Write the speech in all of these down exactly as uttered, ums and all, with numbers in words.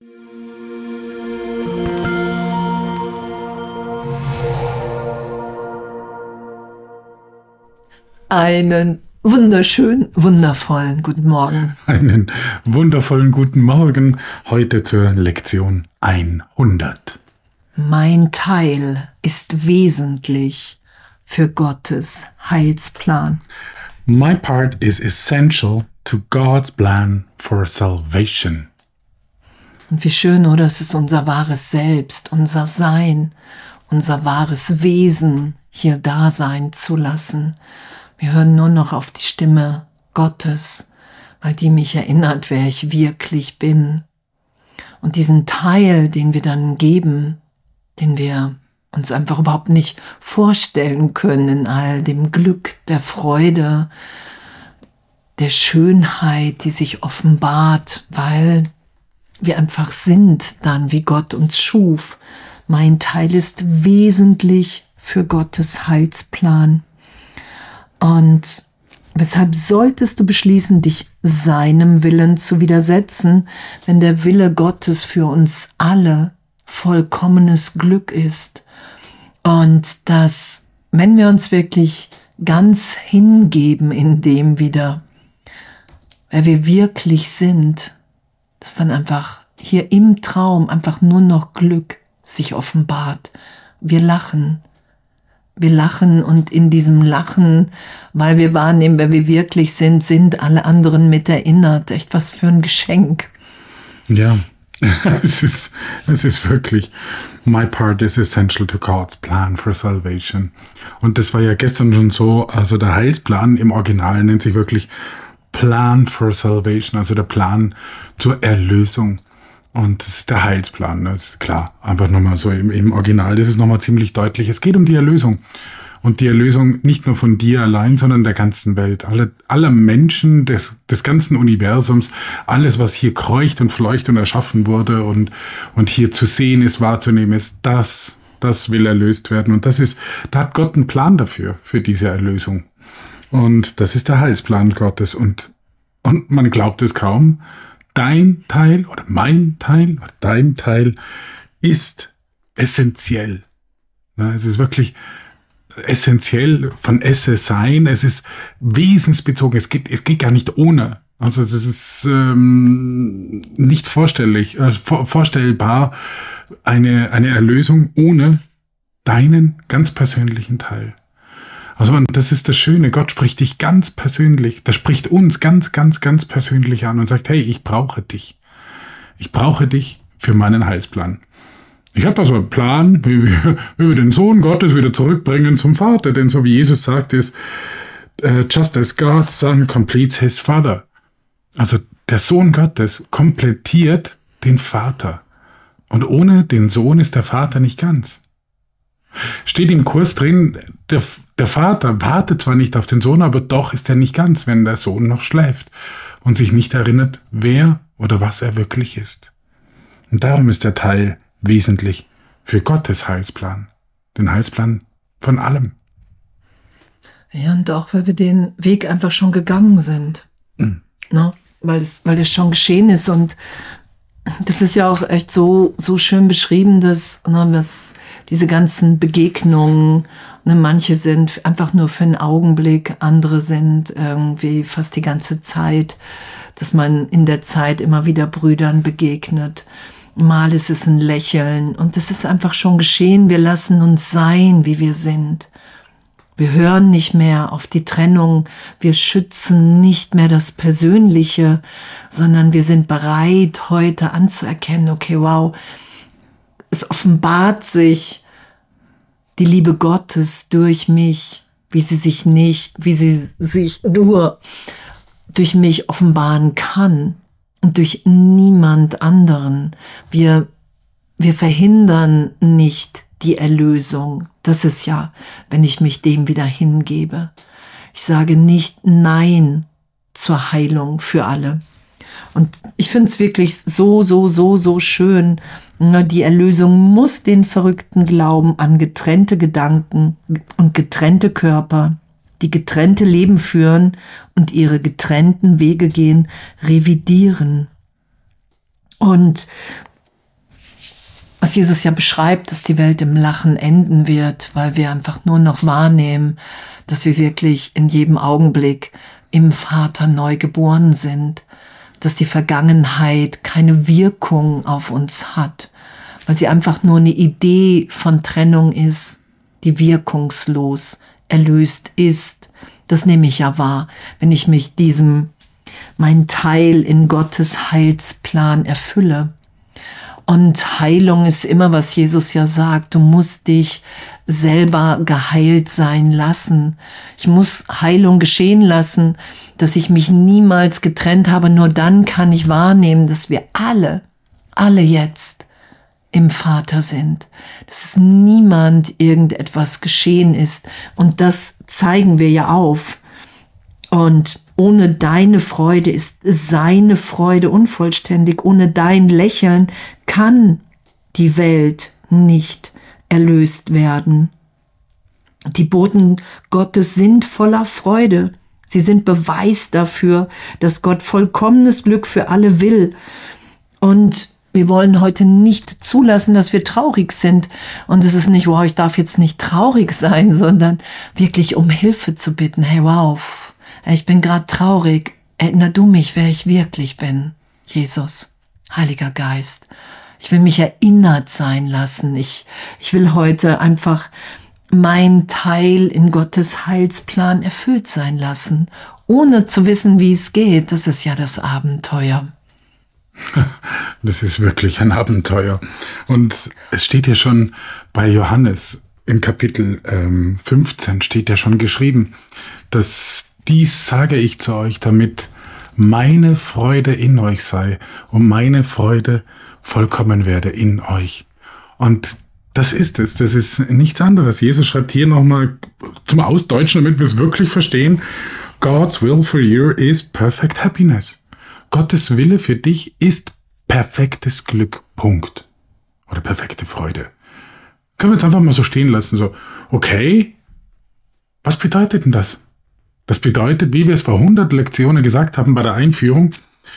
Einen wunderschönen, wundervollen guten Morgen. Einen wundervollen guten Morgen, heute zur Lektion hundert. Mein Teil ist wesentlich für Gottes Heilsplan. My part is essential to God's plan for salvation. Und wie schön, oder? Es ist unser wahres Selbst, unser Sein, unser wahres Wesen hier da sein zu lassen. Wir hören nur noch auf die Stimme Gottes, weil die mich erinnert, wer ich wirklich bin. Und diesen Teil, den wir dann geben, den wir uns einfach überhaupt nicht vorstellen können in all dem Glück, der Freude, der Schönheit, die sich offenbart, weil wir einfach sind dann, wie Gott uns schuf. Mein Teil ist wesentlich für Gottes Heilsplan. Und weshalb solltest du beschließen, dich seinem Willen zu widersetzen, wenn der Wille Gottes für uns alle vollkommenes Glück ist? Und dass, wenn wir uns wirklich ganz hingeben in dem wieder, wer wir wirklich sind, dass dann einfach hier im Traum einfach nur noch Glück sich offenbart. Wir lachen. Wir lachen und in diesem Lachen, weil wir wahrnehmen, wer wir wirklich sind, sind alle anderen mit erinnert. Echt was für ein Geschenk. Ja, es ist, es ist wirklich, my part is essential to God's plan for salvation. Und das war ja gestern schon so, also der Heilsplan im Original nennt sich wirklich Plan for Salvation, also der Plan zur Erlösung. Und das ist der Heilsplan, das ist klar, einfach nochmal so im, im Original, das ist nochmal ziemlich deutlich. Es geht um die Erlösung. Und die Erlösung nicht nur von dir allein, sondern der ganzen Welt. Alle, aller Menschen des, des ganzen Universums, alles, was hier kreucht und fleucht und erschaffen wurde und, und hier zu sehen ist, wahrzunehmen ist, das, das will erlöst werden. Und das ist, da hat Gott einen Plan dafür, für diese Erlösung. Und das ist der Heilsplan Gottes. Und, und man glaubt es kaum, dein Teil oder mein Teil oder dein Teil ist essentiell. Es ist wirklich essentiell von Esse sein. Es ist wesensbezogen. Es geht, es geht gar nicht ohne. Also es ist ähm, nicht vorstellig, äh, vor, vorstellbar eine, eine Erlösung ohne deinen ganz persönlichen Teil. Also und das ist das Schöne, Gott spricht dich ganz persönlich, der spricht uns ganz, ganz, ganz persönlich an und sagt, hey, ich brauche dich. Ich brauche dich für meinen Heilsplan. Ich habe also einen Plan, wie wir, wie wir den Sohn Gottes wieder zurückbringen zum Vater, denn so wie Jesus sagt, ist, uh, just as God's Son completes his Father. Also der Sohn Gottes komplettiert den Vater. Und ohne den Sohn ist der Vater nicht ganz. Steht im Kurs drin, der, der Vater wartet zwar nicht auf den Sohn, aber doch ist er nicht ganz, wenn der Sohn noch schläft und sich nicht erinnert, wer oder was er wirklich ist. Und darum ist der Teil wesentlich für Gottes Heilsplan, den Heilsplan von allem. Ja, und auch, weil wir den Weg einfach schon gegangen sind, mhm. ne? weil, es, weil es schon geschehen ist und das ist ja auch echt so, so schön beschrieben, dass, ne, dass diese ganzen Begegnungen, ne, manche sind einfach nur für einen Augenblick, andere sind irgendwie fast die ganze Zeit, dass man in der Zeit immer wieder Brüdern begegnet. Mal ist es ein Lächeln und das ist einfach schon geschehen. Wir lassen uns sein, wie wir sind. Wir hören nicht mehr auf die Trennung, wir schützen nicht mehr das Persönliche, sondern wir sind bereit, heute anzuerkennen, okay, wow, es offenbart sich die Liebe Gottes durch mich, wie sie sich nicht, wie sie sich nur durch mich offenbaren kann und durch niemand anderen. Wir, wir verhindern nicht die Erlösung. Das ist ja, wenn ich mich dem wieder hingebe. Ich sage nicht Nein zur Heilung für alle. Und ich finde es wirklich so, so, so, so schön. Die Erlösung muss den verrückten Glauben an getrennte Gedanken und getrennte Körper, die getrennte Leben führen und ihre getrennten Wege gehen, revidieren. Und was Jesus ja beschreibt, dass die Welt im Lachen enden wird, weil wir einfach nur noch wahrnehmen, dass wir wirklich in jedem Augenblick im Vater neu geboren sind, dass die Vergangenheit keine Wirkung auf uns hat, weil sie einfach nur eine Idee von Trennung ist, die wirkungslos erlöst ist. Das nehme ich ja wahr, wenn ich mich diesem, mein Teil in Gottes Heilsplan erfülle. Und Heilung ist immer, was Jesus ja sagt. Du musst dich selber geheilt sein lassen. Ich muss Heilung geschehen lassen, dass ich mich niemals getrennt habe. Nur dann kann ich wahrnehmen, dass wir alle, alle jetzt im Vater sind. Dass es niemand irgendetwas geschehen ist. Und das zeigen wir ja auf. Und ohne deine Freude ist seine Freude unvollständig. Ohne dein Lächeln kann die Welt nicht erlöst werden. Die Boten Gottes sind voller Freude. Sie sind Beweis dafür, dass Gott vollkommenes Glück für alle will. Und wir wollen heute nicht zulassen, dass wir traurig sind. Und es ist nicht, wow, ich darf jetzt nicht traurig sein, sondern wirklich um Hilfe zu bitten. Hey, wow, ich bin gerade traurig. Erinner du mich, wer ich wirklich bin, Jesus, Heiliger Geist. Ich will mich erinnert sein lassen. Ich, ich will heute einfach mein Teil in Gottes Heilsplan erfüllt sein lassen, ohne zu wissen, wie es geht. Das ist ja das Abenteuer. Das ist wirklich ein Abenteuer. Und es steht ja schon bei Johannes im Kapitel ähm, fünfzehn steht ja schon geschrieben, dass dies sage ich zu euch, damit meine Freude in euch sei und meine Freude vollkommen werde in euch. Und das ist es, das ist nichts anderes. Jesus schreibt hier nochmal zum Ausdeutschen, damit wir es wirklich verstehen, God's will for you is perfect happiness. Gottes Wille für dich ist perfektes Glück, Punkt. Oder perfekte Freude. Können wir jetzt einfach mal so stehen lassen, so, okay, was bedeutet denn das? Das bedeutet, wie wir es vor hundert Lektionen gesagt haben bei der Einführung,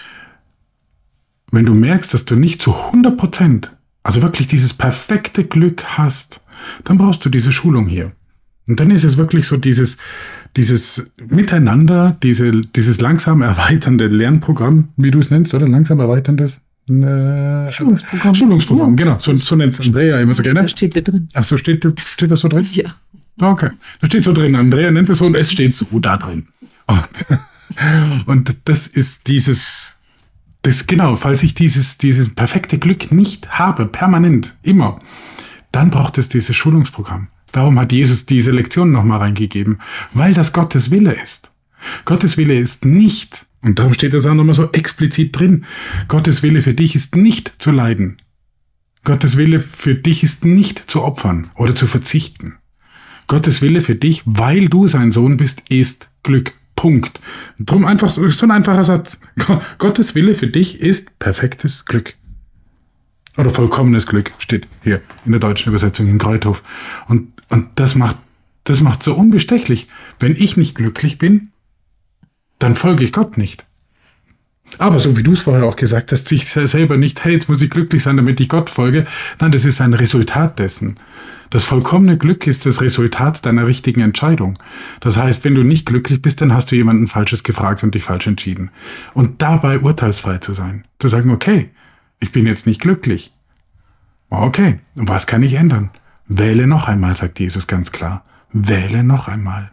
wenn du merkst, dass du nicht zu hundert Prozent, also wirklich dieses perfekte Glück hast, dann brauchst du diese Schulung hier. Und dann ist es wirklich so dieses, dieses Miteinander, diese, dieses langsam erweiternde Lernprogramm, wie du es nennst, oder? Langsam erweiterndes äh, Schulungsprogramm. Schulungsprogramm, ja. Genau. So, so nennt es Andrea immer so gerne. Das steht da drin. Ach so, steht, steht das so drin? Ja. Okay, da steht so drin. Andrea nennt es so und es steht so da drin. Und, und das ist dieses, das genau, falls ich dieses, dieses perfekte Glück nicht habe, permanent, immer, dann braucht es dieses Schulungsprogramm. Darum hat Jesus diese Lektion nochmal reingegeben, weil das Gottes Wille ist. Gottes Wille ist nicht, und darum steht das auch nochmal so explizit drin, Gottes Wille für dich ist nicht zu leiden. Gottes Wille für dich ist nicht zu opfern oder zu verzichten. Gottes Wille für dich, weil du sein Sohn bist, ist Glück. Punkt. Drum einfach so ein einfacher Satz. Gottes Wille für dich ist perfektes Glück. Oder vollkommenes Glück, steht hier in der deutschen Übersetzung in Kreuthof. Und, und das macht, das macht so unbestechlich. Wenn ich nicht glücklich bin, dann folge ich Gott nicht. Aber so wie du es vorher auch gesagt hast, sich selber nicht, hey, jetzt muss ich glücklich sein, damit ich Gott folge. Nein, das ist ein Resultat dessen. Das vollkommene Glück ist das Resultat deiner richtigen Entscheidung. Das heißt, wenn du nicht glücklich bist, dann hast du jemanden Falsches gefragt und dich falsch entschieden. Und dabei urteilsfrei zu sein. Zu sagen, okay, ich bin jetzt nicht glücklich. Okay, und was kann ich ändern? Wähle noch einmal, sagt Jesus ganz klar. Wähle noch einmal.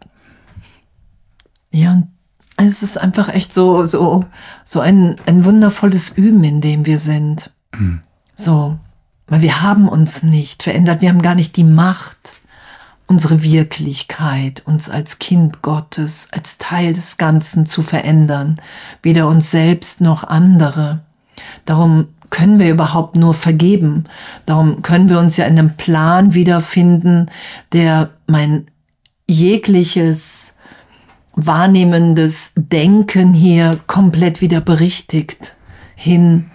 Ja, und es ist einfach echt so, so, so ein, ein wundervolles Üben, in dem wir sind. Mhm. So, weil wir haben uns nicht verändert. Wir haben gar nicht die Macht, unsere Wirklichkeit, uns als Kind Gottes, als Teil des Ganzen zu verändern. Weder uns selbst noch andere. Darum können wir überhaupt nur vergeben. Darum können wir uns ja in einem Plan wiederfinden, der mein jegliches wahrnehmendes Denken hier komplett wieder berichtigt, hin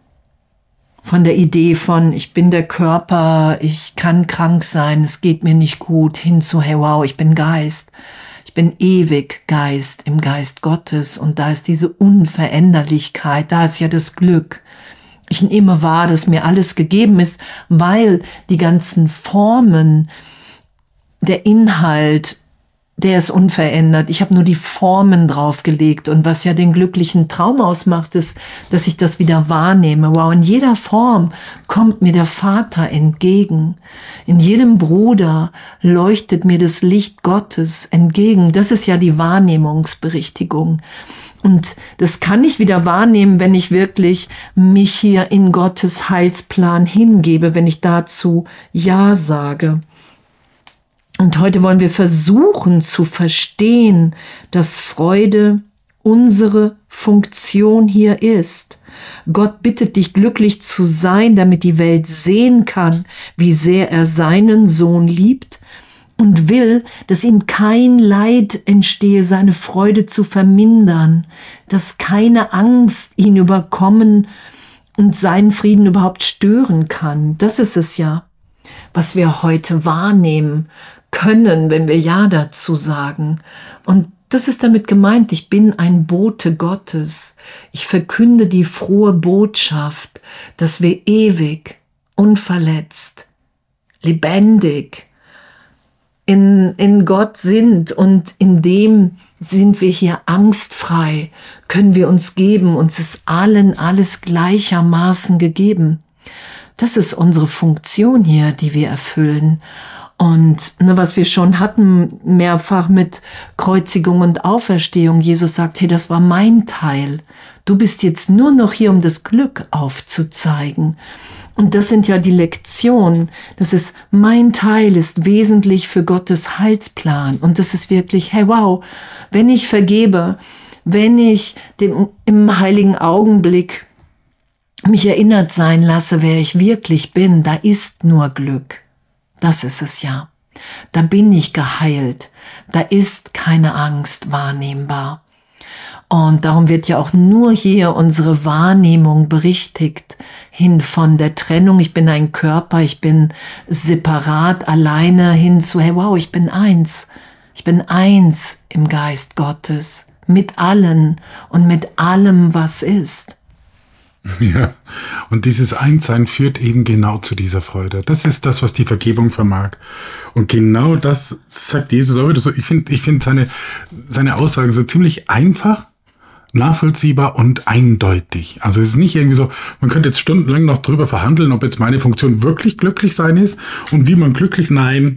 von der Idee von, ich bin der Körper, ich kann krank sein, es geht mir nicht gut, hin zu, hey wow, ich bin Geist, ich bin ewig Geist im Geist Gottes und da ist diese Unveränderlichkeit, da ist ja das Glück, ich nehme wahr, dass mir alles gegeben ist, weil die ganzen Formen, der Inhalt, der ist unverändert. Ich habe nur die Formen draufgelegt. Und was ja den glücklichen Traum ausmacht, ist, dass ich das wieder wahrnehme. Wow, in jeder Form kommt mir der Vater entgegen. In jedem Bruder leuchtet mir das Licht Gottes entgegen. Das ist ja die Wahrnehmungsberichtigung. Und das kann ich wieder wahrnehmen, wenn ich wirklich mich hier in Gottes Heilsplan hingebe, wenn ich dazu Ja sage. Und heute wollen wir versuchen zu verstehen, dass Freude unsere Funktion hier ist. Gott bittet dich, glücklich zu sein, damit die Welt sehen kann, wie sehr er seinen Sohn liebt und will, dass ihm kein Leid entstehe, seine Freude zu vermindern, dass keine Angst ihn überkommen und seinen Frieden überhaupt stören kann. Das ist es ja, was wir heute wahrnehmen können, wenn wir Ja dazu sagen. Und das ist damit gemeint, ich bin ein Bote Gottes. Ich verkünde die frohe Botschaft, dass wir ewig, unverletzt, lebendig in, in Gott sind und in dem sind wir hier angstfrei, können wir uns geben, uns ist allen alles gleichermaßen gegeben. Das ist unsere Funktion hier, die wir erfüllen. Und ne, was wir schon hatten, mehrfach mit Kreuzigung und Auferstehung. Jesus sagt, hey, das war mein Teil. Du bist jetzt nur noch hier, um das Glück aufzuzeigen. Und das sind ja die Lektionen. Das ist, mein Teil ist wesentlich für Gottes Heilsplan. Und das ist wirklich, hey, wow, wenn ich vergebe, wenn ich den, im heiligen Augenblick mich erinnert sein lasse, wer ich wirklich bin, da ist nur Glück. Das ist es ja. Da bin ich geheilt. Da ist keine Angst wahrnehmbar. Und darum wird ja auch nur hier unsere Wahrnehmung berichtigt hin von der Trennung. Ich bin ein Körper, ich bin separat, alleine hin zu, hey, wow, ich bin eins. Ich bin eins im Geist Gottes. Mit allen und mit allem, was ist. Ja, und dieses Einssein führt eben genau zu dieser Freude. Das ist das, was die Vergebung vermag. Und genau das sagt Jesus auch wieder so. Ich finde ich finde seine, seine Aussagen so ziemlich einfach, nachvollziehbar und eindeutig. Also es ist nicht irgendwie so, man könnte jetzt stundenlang noch drüber verhandeln, ob jetzt meine Funktion wirklich glücklich sein ist und wie man glücklich, nein.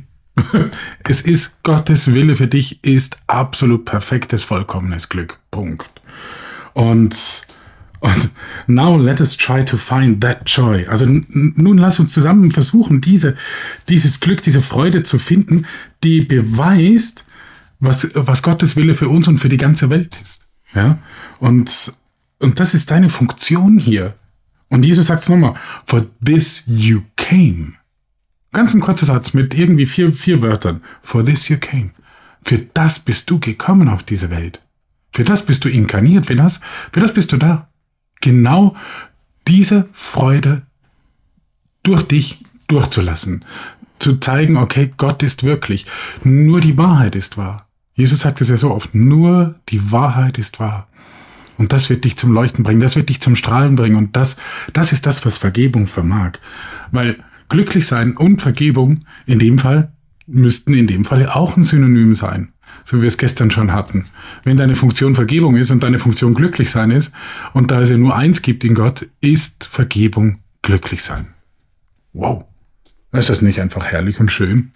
Es ist Gottes Wille für dich, ist absolut perfektes, vollkommenes Glück. Punkt. Und Und now let us try to find that joy. Also n- nun lass uns zusammen versuchen, diese, dieses Glück, diese Freude zu finden, die beweist, was, was Gottes Wille für uns und für die ganze Welt ist. Ja? Und, und das ist deine Funktion hier. Und Jesus sagt es nochmal, for this you came. Ganz ein kurzer Satz mit irgendwie vier, vier Wörtern. For this you came. Für das bist du gekommen auf diese Welt. Für das bist du inkarniert. Für das, für das bist du da. Genau diese Freude durch dich durchzulassen. Zu zeigen, okay, Gott ist wirklich. Nur die Wahrheit ist wahr. Jesus sagt es ja so oft, nur die Wahrheit ist wahr. Und das wird dich zum Leuchten bringen, das wird dich zum Strahlen bringen. Und das, das ist das, was Vergebung vermag. Weil glücklich sein und Vergebung in dem Fall müssten in dem Fall auch ein Synonym sein. So wie wir es gestern schon hatten. Wenn deine Funktion Vergebung ist und deine Funktion glücklich sein ist und da es ja nur eins gibt in Gott, ist Vergebung glücklich sein. Wow. Ist das nicht einfach herrlich und schön?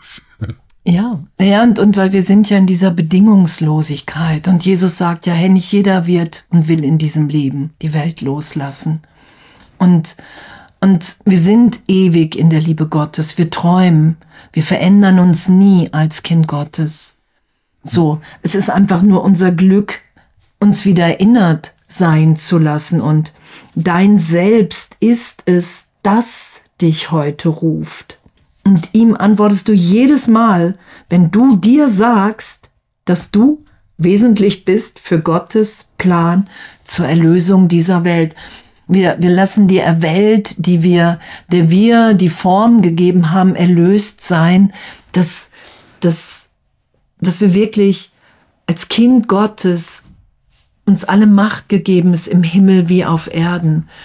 Ja, ja und, und weil wir sind ja in dieser Bedingungslosigkeit und Jesus sagt ja, hey, nicht jeder wird und will in diesem Leben die Welt loslassen. Und, und wir sind ewig in der Liebe Gottes, wir träumen, wir verändern uns nie als Kind Gottes. So, es ist einfach nur unser Glück, uns wieder erinnert sein zu lassen. Und dein Selbst ist es, das dich heute ruft. Und ihm antwortest du jedes Mal, wenn du dir sagst, dass du wesentlich bist für Gottes Plan zur Erlösung dieser Welt. Wir, wir lassen die Welt, die wir, der wir die Form gegeben haben, erlöst sein, dass, dass dass wir wirklich als Kind Gottes uns alle Macht gegeben ist im Himmel wie auf Erden.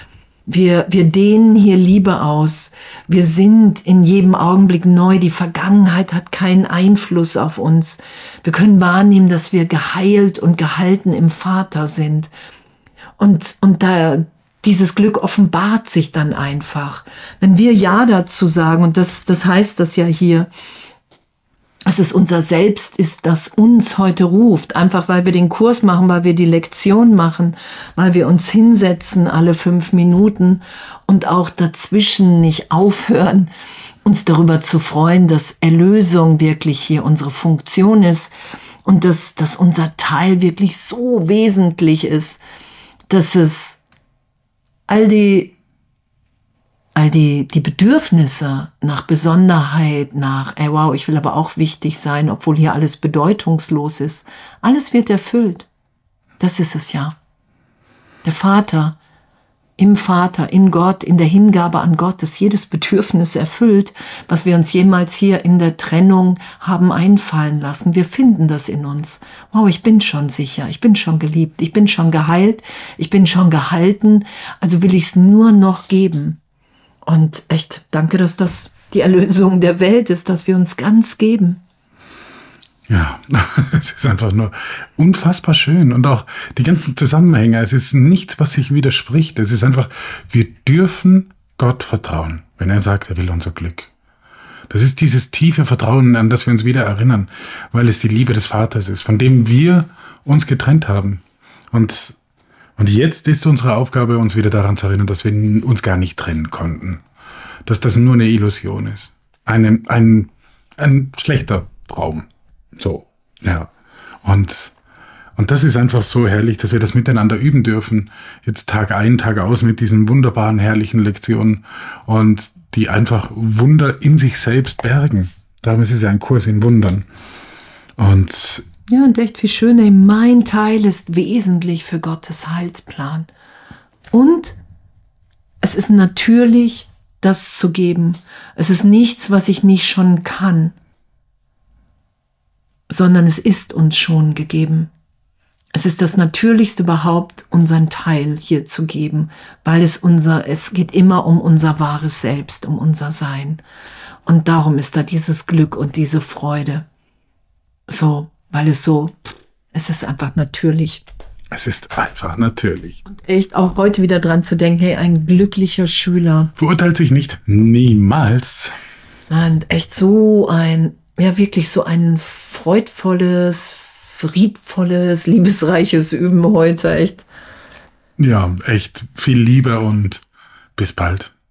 Wir, wir dehnen hier Liebe aus. Wir sind in jedem Augenblick neu. Die Vergangenheit hat keinen Einfluss auf uns. Wir können wahrnehmen, dass wir geheilt und gehalten im Vater sind. Und, und da, dieses Glück offenbart sich dann einfach. Wenn wir Ja dazu sagen, und das, das heißt das ja hier, dass es unser Selbst ist, das uns heute ruft. Einfach weil wir den Kurs machen, weil wir die Lektion machen, weil wir uns hinsetzen alle fünf Minuten und auch dazwischen nicht aufhören, uns darüber zu freuen, dass Erlösung wirklich hier unsere Funktion ist und dass, dass unser Teil wirklich so wesentlich ist, dass es all die all die, die Bedürfnisse nach Besonderheit, nach, ey, wow, ich will aber auch wichtig sein, obwohl hier alles bedeutungslos ist. Alles wird erfüllt. Das ist es ja. Der Vater, im Vater, in Gott, in der Hingabe an Gott, ist jedes Bedürfnis erfüllt, was wir uns jemals hier in der Trennung haben einfallen lassen. Wir finden das in uns. Wow, ich bin schon sicher, ich bin schon geliebt, ich bin schon geheilt, ich bin schon gehalten, also will ich es nur noch geben. Und echt, danke, dass das die Erlösung der Welt ist, dass wir uns ganz geben. Ja, es ist einfach nur unfassbar schön. Und auch die ganzen Zusammenhänge. Es ist nichts, was sich widerspricht. Es ist einfach, wir dürfen Gott vertrauen, wenn er sagt, er will unser Glück. Das ist dieses tiefe Vertrauen, an das wir uns wieder erinnern, weil es die Liebe des Vaters ist, von dem wir uns getrennt haben. Und Und jetzt ist unsere Aufgabe, uns wieder daran zu erinnern, dass wir uns gar nicht trennen konnten. Dass das nur eine Illusion ist. Eine, ein, ein schlechter Traum. So, ja. Und, und das ist einfach so herrlich, dass wir das miteinander üben dürfen. Jetzt Tag ein, Tag aus mit diesen wunderbaren, herrlichen Lektionen. Und die einfach Wunder in sich selbst bergen. Darum ist es ja ein Kurs in Wundern. Und ja, und echt wie schön, ey, mein Teil ist wesentlich für Gottes Heilsplan. Und es ist natürlich, das zu geben. Es ist nichts, was ich nicht schon kann, sondern es ist uns schon gegeben. Es ist das Natürlichste überhaupt, unseren Teil hier zu geben, weil es unser, es geht immer um unser wahres Selbst, um unser Sein. Und darum ist da dieses Glück und diese Freude. So, weil es so, es ist einfach natürlich. Es ist einfach natürlich. Und echt auch heute wieder dran zu denken, hey, ein glücklicher Schüler. Verurteilt sich nicht, niemals. Und echt so ein, ja wirklich so ein freudvolles, friedvolles, liebesreiches Üben heute, echt. Ja, echt viel Liebe und bis bald.